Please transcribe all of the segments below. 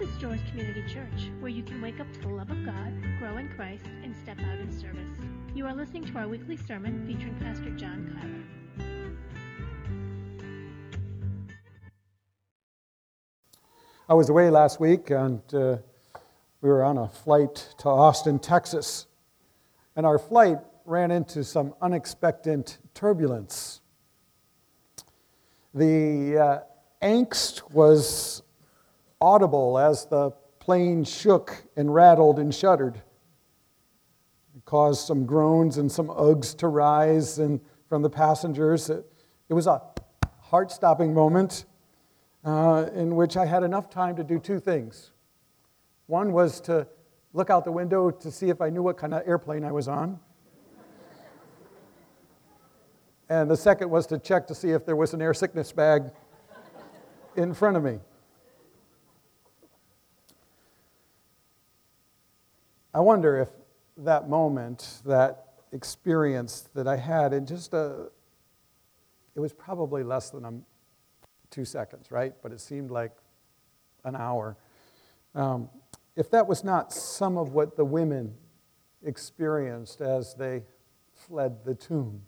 is Joyce Community Church, where you can wake up to the love of God, grow in Christ, and step out in service. You are listening to our weekly sermon featuring Pastor John Kyler. I was away last week, and we were on a flight to Austin, Texas. And our flight ran into some unexpected turbulence. The angst was audible as the plane shook and rattled and shuddered. It caused some groans and some ughs to rise from the passengers. It was a heart-stopping moment in which I had enough time to do two things. One was to look out the window to see if I knew what kind of airplane I was on. And the second was to check to see if there was an air sickness bag in front of me. I wonder if that moment, that experience that I had in it was probably less than 2 seconds, right? But it seemed like an hour. If that was not some of what the women experienced as they fled the tomb.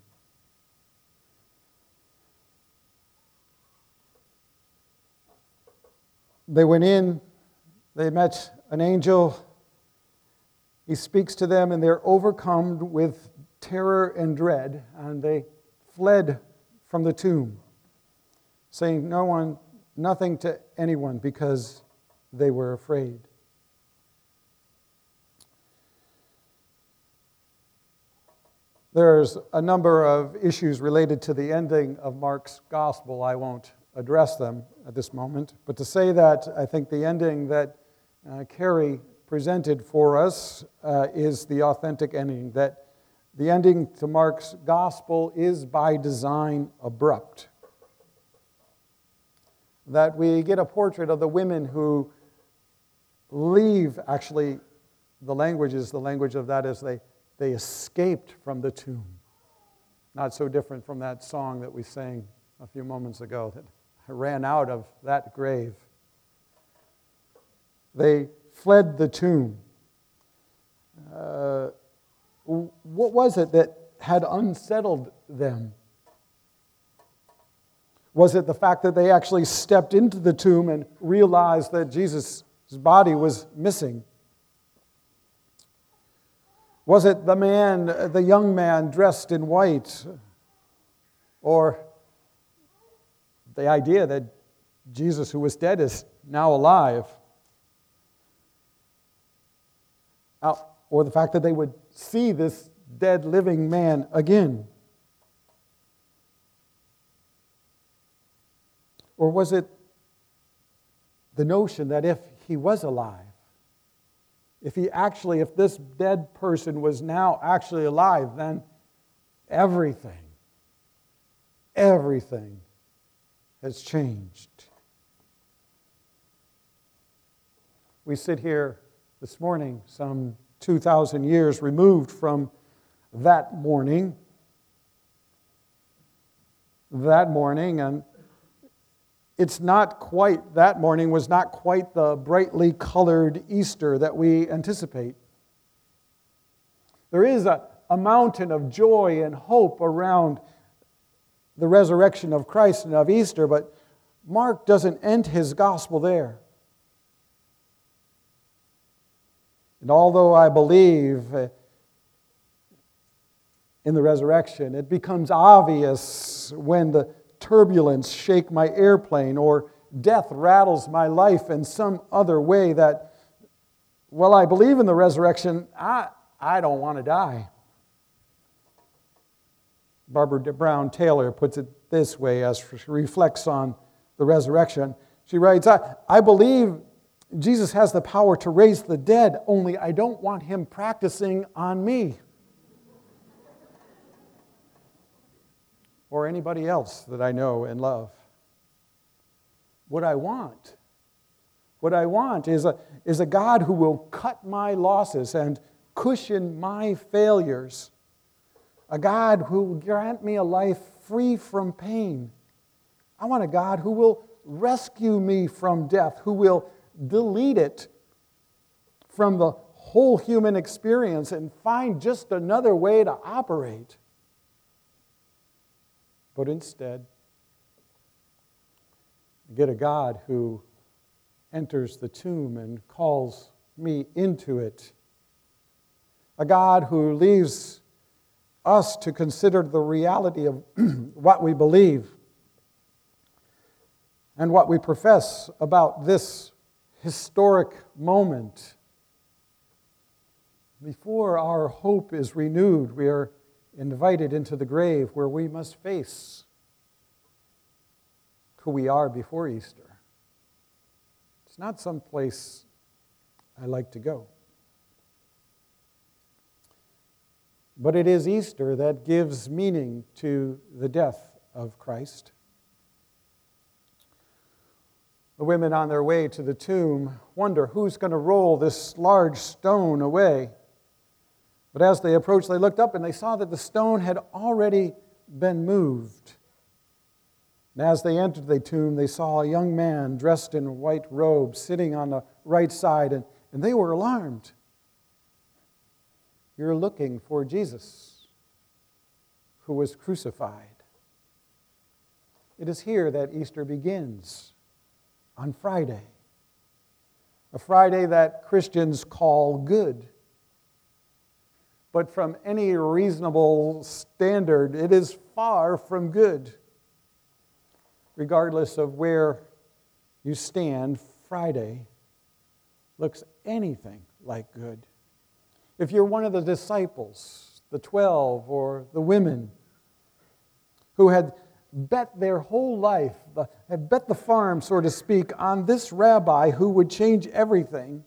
They went in, they met an angel. He speaks to them, and they're overcome with terror and dread, and they fled from the tomb, saying nothing to anyone because they were afraid. There's a number of issues related to the ending of Mark's gospel. I won't address them at this moment, but to say that I think the ending that Carrie presented for us is the authentic ending, that the ending to Mark's gospel is by design abrupt. That we get a portrait of the women who leave, actually the language of that is they escaped from the tomb. Not so different from that song that we sang a few moments ago, that I ran out of that grave. They fled the tomb. What was it that had unsettled them? Was it the fact that they actually stepped into the tomb and realized that Jesus' body was missing? Was it the young man dressed in white? Or the idea that Jesus, who was dead, is now alive? Or the fact that they would see this dead, living man again? Or was it the notion that if he was alive, if this dead person was now actually alive, then everything has changed? We sit here this morning, some 2,000 years removed from that morning, and it's not quite, that morning was not quite the brightly colored Easter that we anticipate. There is a mountain of joy and hope around the resurrection of Christ and of Easter, but Mark doesn't end his gospel there. And although I believe in the resurrection, it becomes obvious when the turbulence shake my airplane or death rattles my life in some other way that, well, I believe in the resurrection, I don't want to die. Barbara Brown Taylor puts it this way as she reflects on the resurrection. She writes, I believe Jesus has the power to raise the dead, only I don't want him practicing on me or anybody else that I know and love. What I want is a God who will cut my losses and cushion my failures. A God who will grant me a life free from pain. I want a God who will rescue me from death, who will delete it from the whole human experience and find just another way to operate. But instead, I get a God who enters the tomb and calls me into it. A God who leaves us to consider the reality of what we believe and what we profess about this historic moment. Before our hope is renewed, we are invited into the grave where we must face who we are before Easter. It's not some place I like to go. But it is Easter that gives meaning to the death of Christ. The women on their way to the tomb wonder who's going to roll this large stone away. But as they approached, they looked up and they saw that the stone had already been moved. And as they entered the tomb, they saw a young man dressed in white robes sitting on the right side, and they were alarmed. You're looking for Jesus, who was crucified. It is here that Easter begins, on Friday. A Friday that Christians call good. But from any reasonable standard, it is far from good. Regardless of where you stand, Friday looks anything like good. If you're one of the disciples, the 12, or the women who had bet their whole life, had bet the farm, so to speak, on this rabbi who would change everything,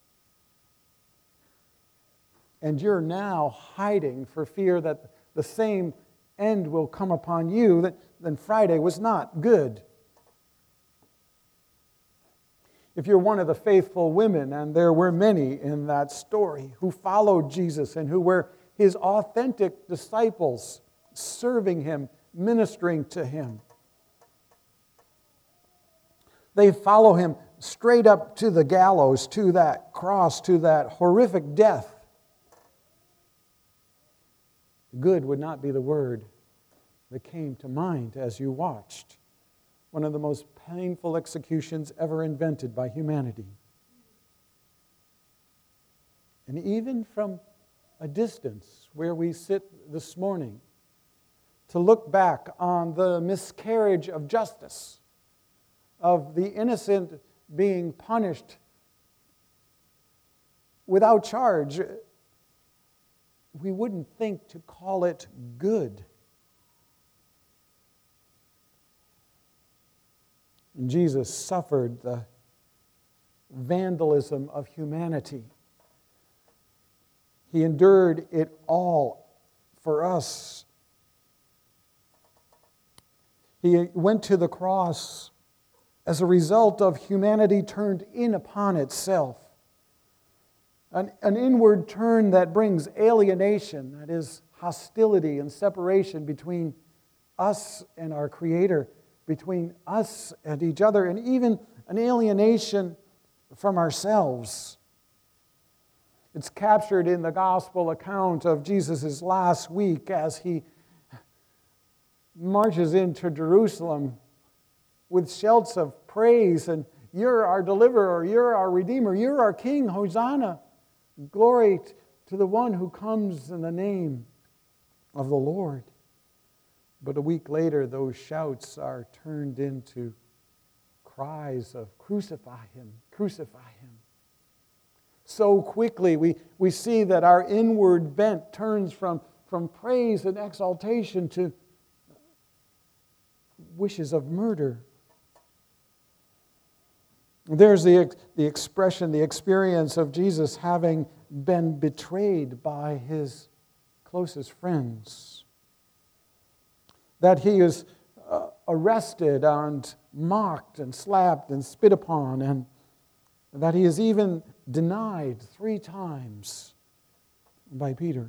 and you're now hiding for fear that the same end will come upon you, then Friday was not good. If you're one of the faithful women, and there were many in that story who followed Jesus and who were his authentic disciples, serving him, ministering to him, they follow him straight up to the gallows, to that cross, to that horrific death. Good would not be the word that came to mind as you watched one of the most painful executions ever invented by humanity. And even from a distance where we sit this morning, to look back on the miscarriage of justice, of the innocent being punished without charge, we wouldn't think to call it good. And Jesus suffered the vandalism of humanity. He endured it all for us. He went to the cross as a result of humanity turned in upon itself. An inward turn that brings alienation, that is, hostility and separation between us and our Creator, between us and each other, and even an alienation from ourselves. It's captured in the gospel account of Jesus' last week as he marches into Jerusalem with shouts of praise, and you're our deliverer, you're our redeemer, you're our king, Hosanna. Glory to the one who comes in the name of the Lord. But a week later, those shouts are turned into cries of crucify him, crucify him. So quickly we see that our inward bent turns from praise and exaltation to wishes of murder. There's the expression, the experience of Jesus having been betrayed by his closest friends. That he is arrested and mocked and slapped and spit upon, and that he is even denied 3 times by Peter.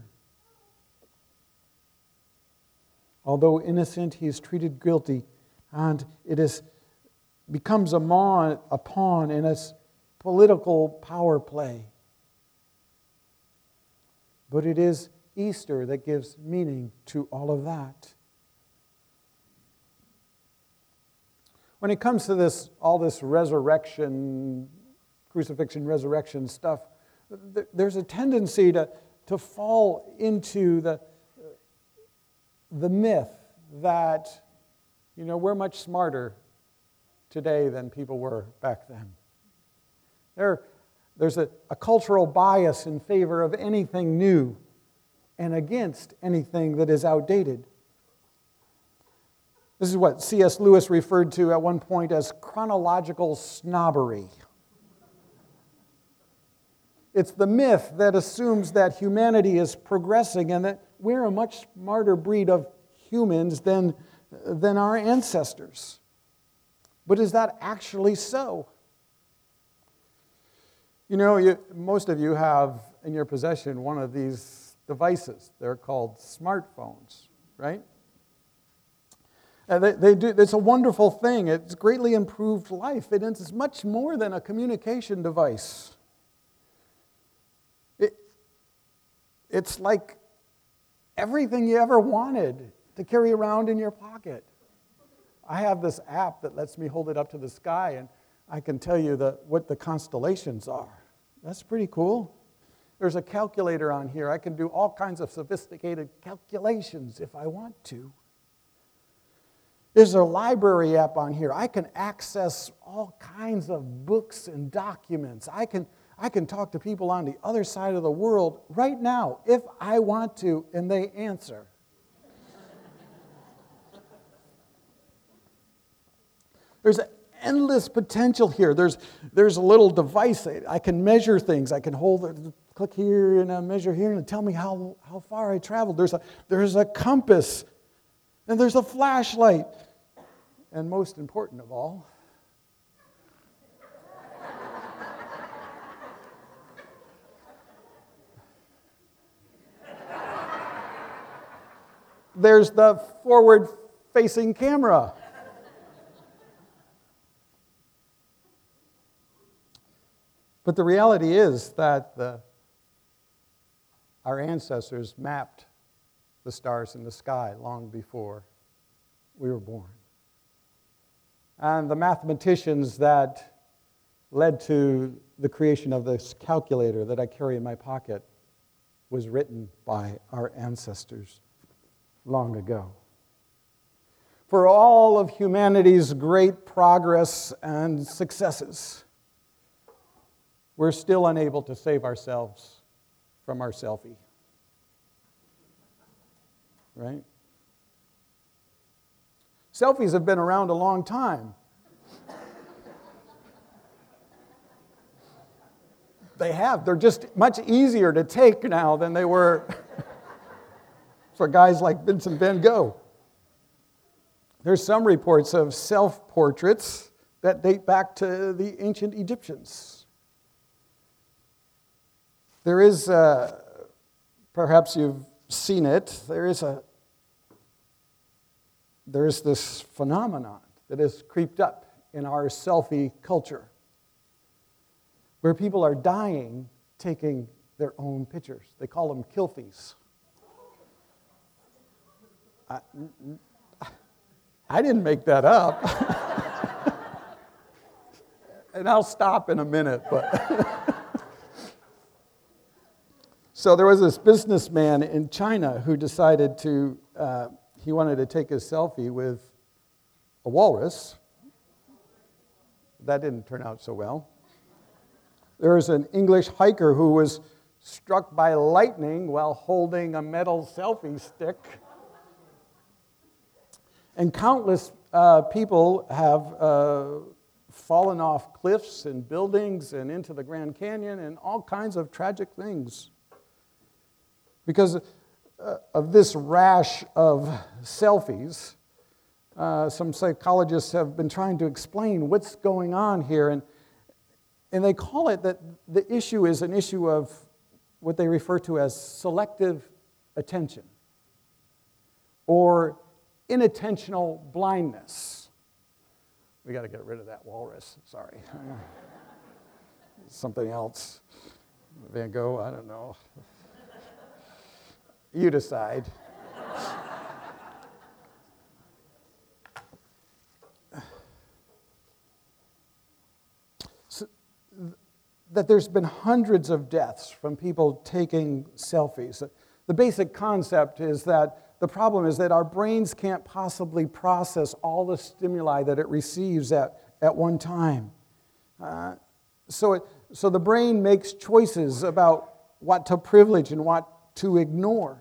Although innocent, he is treated guilty, and it becomes a pawn in political power play. But it is Easter that gives meaning to all of that. When it comes to all this resurrection, crucifixion, resurrection stuff, there's a tendency to fall into the myth that, we're much smarter today than people were back then. There's a cultural bias in favor of anything new and against anything that is outdated. This is what C.S. Lewis referred to at one point as chronological snobbery. It's the myth that assumes that humanity is progressing and that we're a much smarter breed of humans than our ancestors. But is that actually so? Most of you have in your possession one of these devices. They're called smartphones, right? They do. It's a wonderful thing. It's greatly improved life. It is much more than a communication device. It's like everything you ever wanted to carry around in your pocket. I have this app that lets me hold it up to the sky, and I can tell you what the constellations are. That's pretty cool. There's a calculator on here. I can do all kinds of sophisticated calculations if I want to. There's a library app on here. I can access all kinds of books and documents. I can talk to people on the other side of the world right now if I want to, and they answer. There's endless potential here. There's a little device. I can measure things. I can click here and measure here and tell me how far I traveled. There's a compass, and there's a flashlight. And most important of all, there's the forward-facing camera. But the reality is that our ancestors mapped the stars in the sky long before we were born. And the mathematicians that led to the creation of this calculator that I carry in my pocket was written by our ancestors long ago. For all of humanity's great progress and successes, we're still unable to save ourselves from our selfie. Right? Selfies have been around a long time. They have. They're just much easier to take now than they were for guys like Vincent van Gogh. There's some reports of self-portraits that date back to the ancient Egyptians. There is, perhaps you've seen it, there is this phenomenon that has creeped up in our selfie culture where people are dying taking their own pictures. They call them kilfies. I didn't make that up. And I'll stop in a minute, but... So there was this businessman in China who decided he wanted to take a selfie with a walrus. That didn't turn out so well. There was an English hiker who was struck by lightning while holding a metal selfie stick. And countless people have fallen off cliffs and buildings and into the Grand Canyon and all kinds of tragic things. Because of this rash of selfies, some psychologists have been trying to explain what's going on here. And they call it that the issue is an issue of what they refer to as selective attention or inattentional blindness. We got to get rid of that walrus, sorry. something else. Van Gogh, I don't know. You decide. That there's been hundreds of deaths from people taking selfies. The basic concept is that the problem is that our brains can't possibly process all the stimuli that it receives at one time. So the brain makes choices about what to privilege and what to ignore.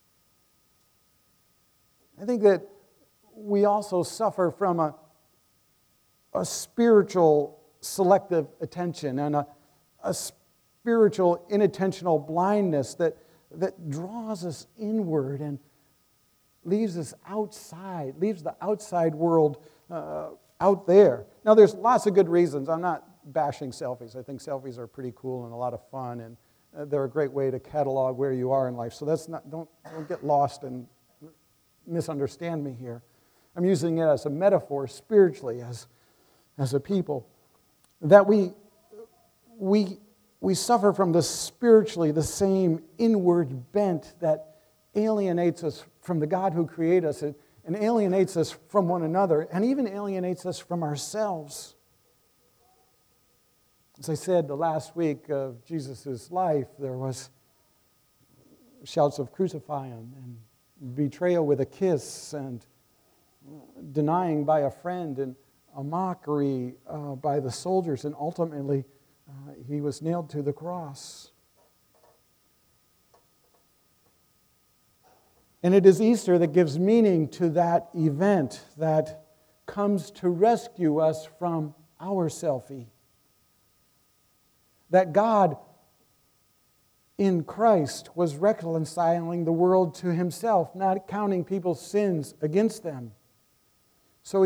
I think that we also suffer from a spiritual selective attention and a spiritual inattentional blindness that draws us inward and leaves us outside, leaves the outside world out there. Now, there's lots of good reasons. I'm not bashing selfies. I think selfies are pretty cool and a lot of fun, and they're a great way to catalog where you are in life. So that's not, don't get lost and misunderstand me here. I'm using it as a metaphor spiritually as a people. That we suffer from spiritually the same inward bent that alienates us from the God who created us and alienates us from one another and even alienates us from ourselves. As I said, the last week of Jesus' life, there was shouts of crucify him and betrayal with a kiss and denying by a friend and a mockery by the soldiers, and ultimately he was nailed to the cross. And it is Easter that gives meaning to that event that comes to rescue us from our selfie. That God in Christ was reconciling the world to himself, not counting people's sins against them. So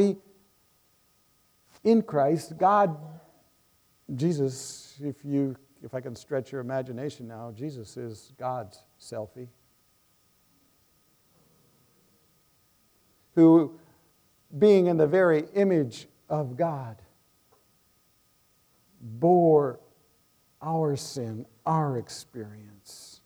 in Christ, God, Jesus, if I can stretch your imagination now, Jesus is God's selfie, who, being in the very image of God, bore our sin, our experience.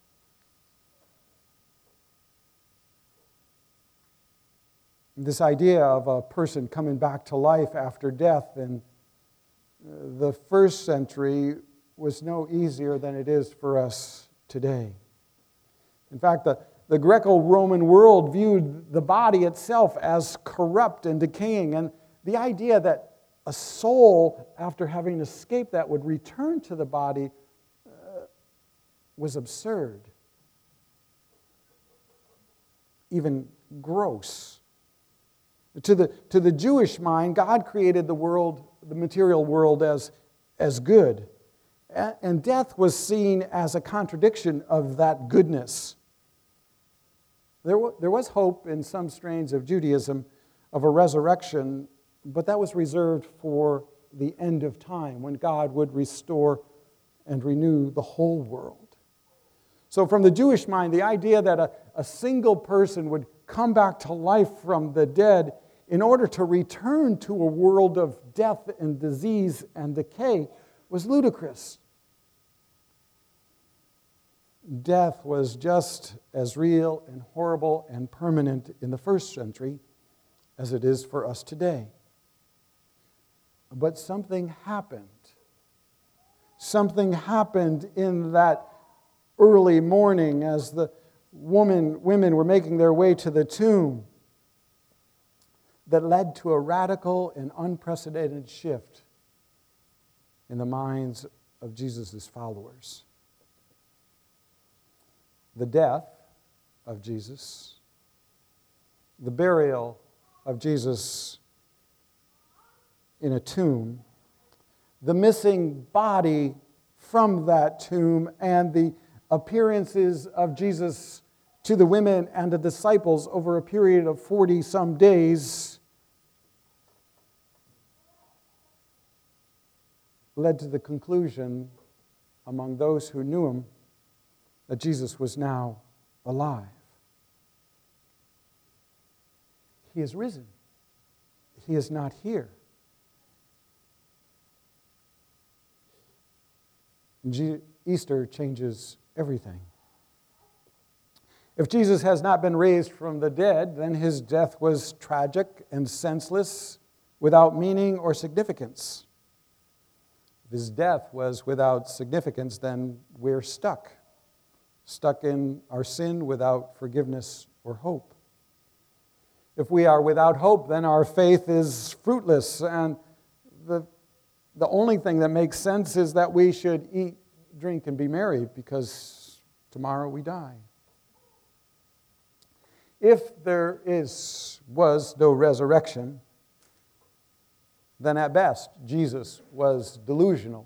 This idea of a person coming back to life after death in the first century was no easier than it is for us today. In fact, the Greco-Roman world viewed the body itself as corrupt and decaying, and the idea that a soul, after having escaped that, would return to the body was absurd, even gross. To the Jewish mind, God created the world, the material world, as good. And death was seen as a contradiction of that goodness. There was hope in some strains of Judaism of a resurrection, but that was reserved for the end of time, when God would restore and renew the whole world. So from the Jewish mind, the idea that a single person would come back to life from the dead in order to return to a world of death and disease and decay was ludicrous. Death was just as real and horrible and permanent in the first century as it is for us today. But something happened. Something happened in that early morning as the women were making their way to the tomb that led to a radical and unprecedented shift in the minds of Jesus' followers. The death of Jesus, the burial of Jesus in a tomb, the missing body from that tomb, and the appearances of Jesus to the women and the disciples over a period of 40-some days led to the conclusion among those who knew him that Jesus was now alive. He is risen. He is not here. Easter changes everything. If Jesus has not been raised from the dead, then his death was tragic and senseless, without meaning or significance. If his death was without significance, then we're stuck in our sin without forgiveness or hope. If we are without hope, then our faith is fruitless, and the only thing that makes sense is that we should eat, drink, and be merry, because tomorrow we die. If there was no resurrection, then at best Jesus was delusional,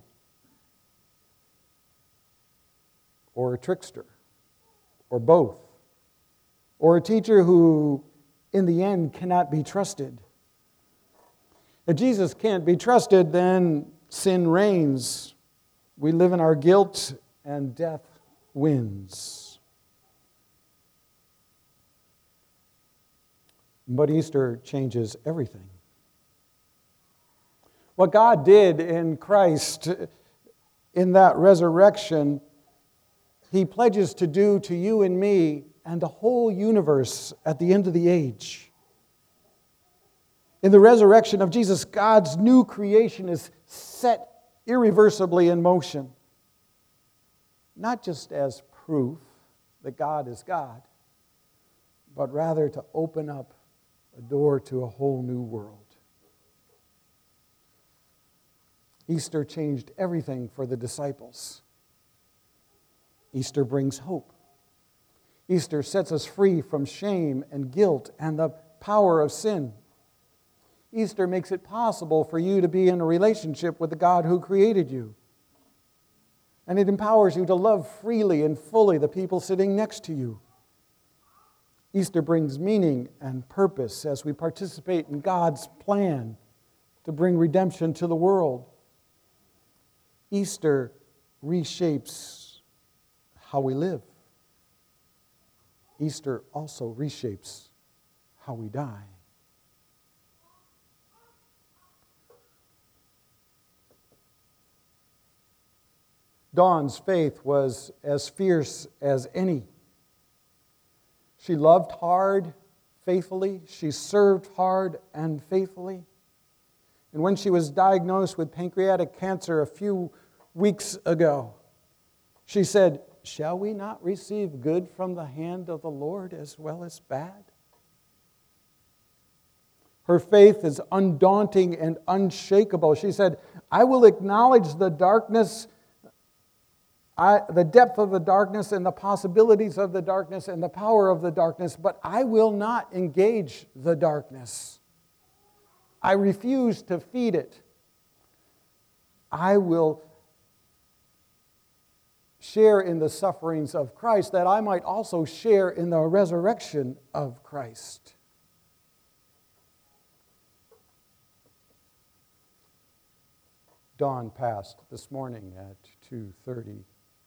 or a trickster, or both, or a teacher who in the end cannot be trusted. If Jesus can't be trusted, then sin reigns. We live in our guilt, and death wins. But Easter changes everything. What God did in Christ, in that resurrection, He pledges to do to you and me and the whole universe at the end of the age. In the resurrection of Jesus, God's new creation is set irreversibly in motion. Not just as proof that God is God, but rather to open up a door to a whole new world. Easter changed everything for the disciples. Easter brings hope. Easter sets us free from shame and guilt and the power of sin. Easter makes it possible for you to be in a relationship with the God who created you. And it empowers you to love freely and fully the people sitting next to you. Easter brings meaning and purpose as we participate in God's plan to bring redemption to the world. Easter reshapes how we live. Easter also reshapes how we die. Dawn's faith was as fierce as any. She loved hard, faithfully. She served hard and faithfully. And when she was diagnosed with pancreatic cancer a few weeks ago, she said, "Shall we not receive good from the hand of the Lord as well as bad?" Her faith is undaunting and unshakable. She said, "I will acknowledge the darkness, the depth of the darkness and the possibilities of the darkness and the power of the darkness, but I will not engage the darkness. I refuse to feed it. I will share in the sufferings of Christ, that I might also share in the resurrection of Christ." Dawn passed this morning at 2:30.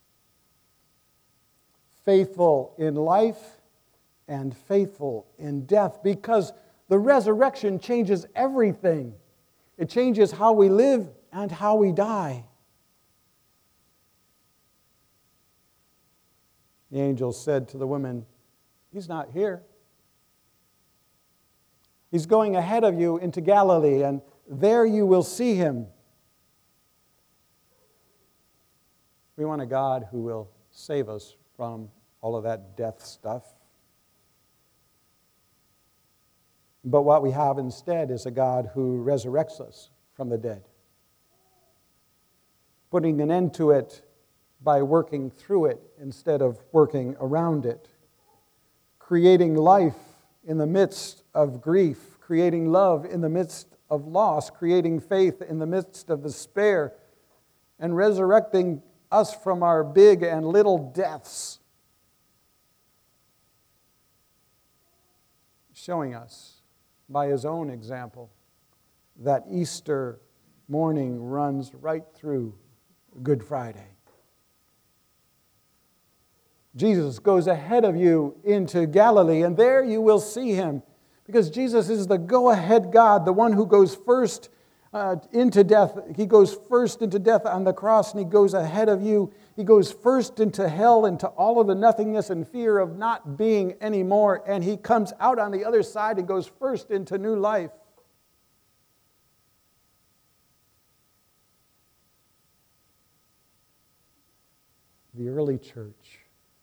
Faithful in life and faithful in death, because the resurrection changes everything. It changes how we live and how we die. The angel said to the woman, "He's not here. He's going ahead of you into Galilee, and there you will see him." We want a God who will save us from all of that death stuff. But what we have instead is a God who resurrects us from the dead, putting an end to it by working through it instead of working around it, creating life in the midst of grief, creating love in the midst of loss, creating faith in the midst of despair, and resurrecting us from our big and little deaths, showing us by his own example that Easter morning runs right through Good Friday. Jesus goes ahead of you into Galilee, and there you will see him, because Jesus is the go-ahead God, the one who goes first into death. He goes first into death on the cross, and he goes ahead of you. He goes first into hell, into all of the nothingness and fear of not being anymore, and he comes out on the other side and goes first into new life. The early church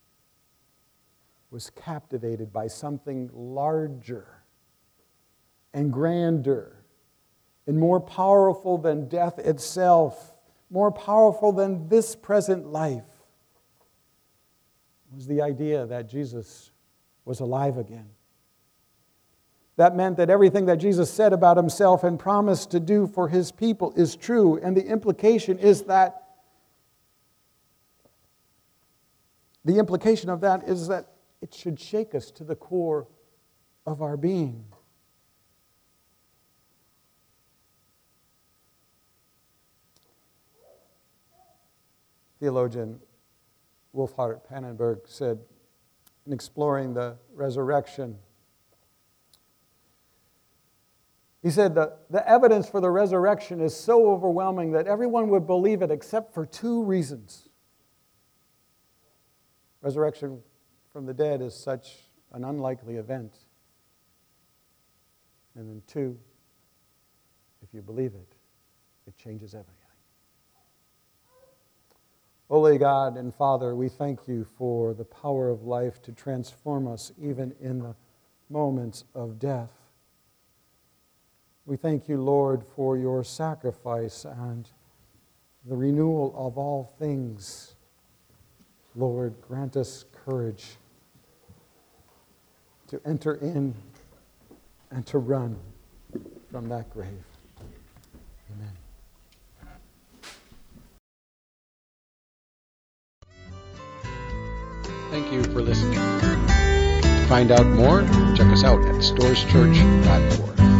was captivated by something larger and grander and more powerful than death itself, more powerful than this present life. It was the idea that Jesus was alive again. That meant that everything that Jesus said about himself and promised to do for his people is true, and the implication of that is that it should shake us to the core of our being. Theologian Wolfhart Pannenberg said, in exploring the resurrection, he said that the evidence for the resurrection is so overwhelming that everyone would believe it except for two reasons. Resurrection from the dead is such an unlikely event. And then two, if you believe it, it changes everything. Holy God and Father, we thank you for the power of life to transform us even in the moments of death. We thank you, Lord, for your sacrifice and the renewal of all things. Lord, grant us courage to enter in and to run from that grave. Amen. Thank you for listening. To find out more, check us out at storschurch.org.